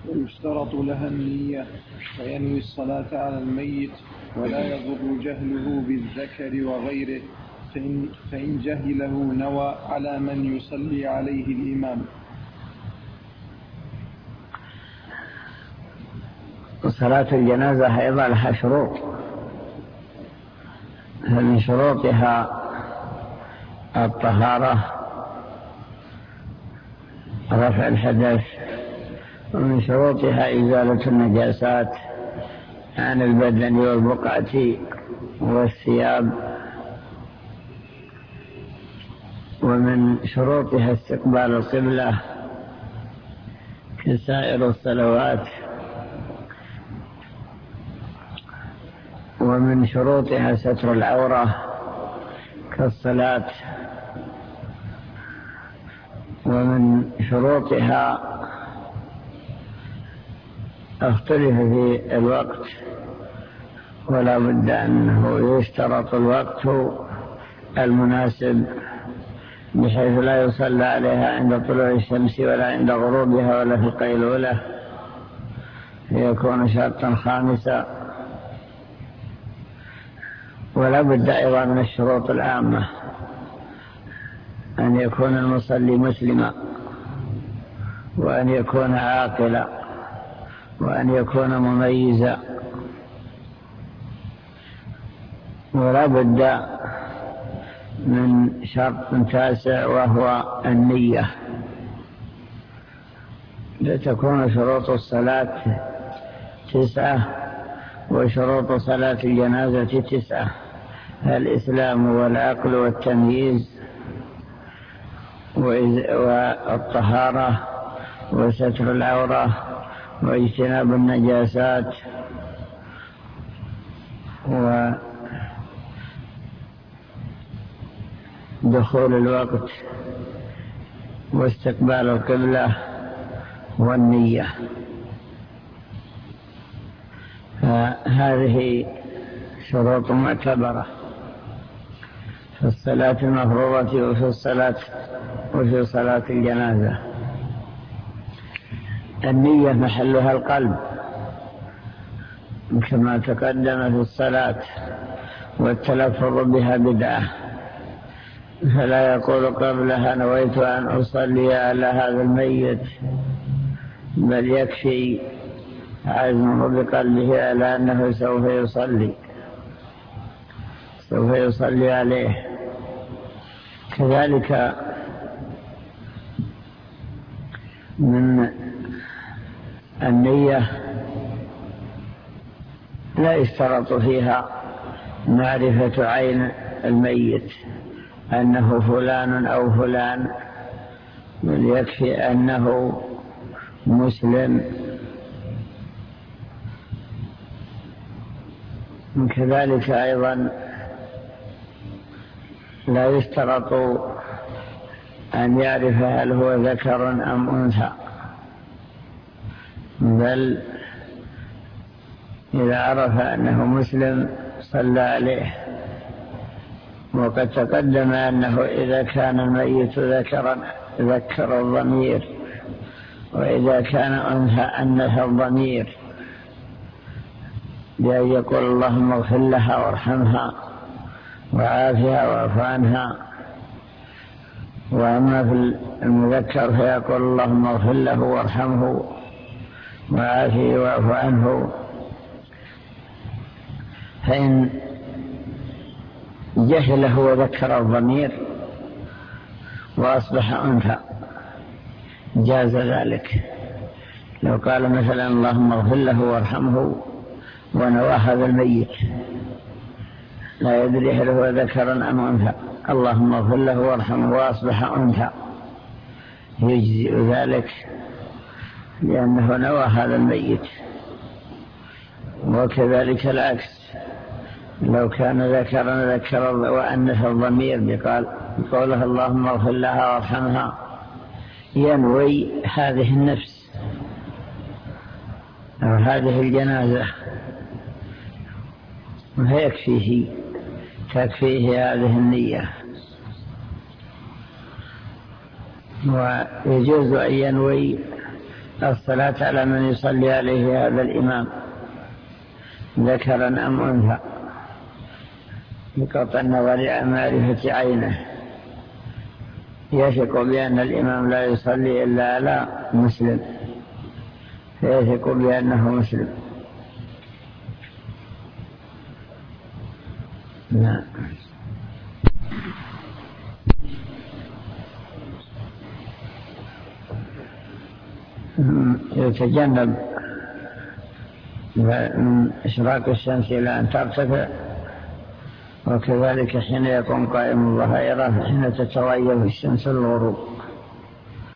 ويشترط لها النية، فينوي الصلاة على الميت ولا يضر جهله بالذكر وغيره، فإن جهله نوى على من يصلي عليه الإمام. صلاة الجنازة أيضا لها شروط، فمن شروطها الطهارة، رفع الحدث، ومن شروطها إزالة النجاسات عن البدن والبقعة والثياب، ومن شروطها استقبال القبلة كسائر الصلوات، ومن شروطها ستر العورة كالصلاة، ومن شروطها اختلف في الوقت، ولا بد أنه يشترط الوقت المناسب بحيث لا يصلى عليها عند طلوع الشمس ولا عند غروبها ولا في القيلولة، ليكون شرطا خامسا. ولا بد أيضا من الشروط العامة، أن يكون المصلي مسلما، وأن يكون عاقلا، وأن يكون مميزا. ولا بد من شرط تاسع وهو النية. لتكون شروط الصلاة 9، وشروط صلاة الجنازة 9: الإسلام والعقل والتمييز والطهارة وستر العورة واجتناب النجاسات ودخول الوقت واستقبال القبلة والنية. فهذه شروط معتبرة في الصلاة المفروضة وفي صلاة الجنازة. النية محلها القلب كما تقدم في الصلاة، والتلفظ بها بدعة، فلا يقول قبلها نويت أن أصلي على هذا الميت، بل يكفي عزمه بقلبه على أنه سوف يصلي عليه. كذلك من النية لا يشترط فيها معرفة عين الميت أنه فلان أو فلان، بل يكفي أنه مسلم. كذلك أيضا لا يشترط أن يعرف هل هو ذكر أم أنثى، بل إذا عرف أنه مسلم صلى عليه. وقد تقدم أنه إذا كان الميت ذكرا ذكر الضمير، وإذا كان أنثى أنثى الضمير، بأن يقول اللهم اغفر لها وارحمها وعافها واعف عنها. وأما في المذكر فيقول اللهم اغفر له وارحمه وعافه واعف عنه. فإن جهله وذكر الضمير وأصبح أنثى جاز ذلك. لو قال مثلا اللهم اغفر له وارحمه ونوى هذا الميت لا يدري هل هو ذكر أم أنثى، اللهم اغفر له وارحمه وأصبح أنثى، يجزئ ذلك لأنه نوى هذا الميت. وكذلك العكس، لو كان ذكرا ذكر وأنثى الضمير بقوله اللهم اغفر لها وارحمها، ينوي هذه النفس أو هذه الجنازة، تكفيه هذه النية. ويجوز أن ينوي الصلاة على من يصلي عليه هذا الإمام ذكرا أم أنثى بقطع النظر عن معرفة عينه، يثق بأن الإمام لا يصلي إلا على مسلم فيثق بأنه مسلم. نعم. يتجنب من إشراق الشمس إلى أن ترتفع، وكذلك حين يقوم قائم الظهيرة حين تتغير الشمس الغروب.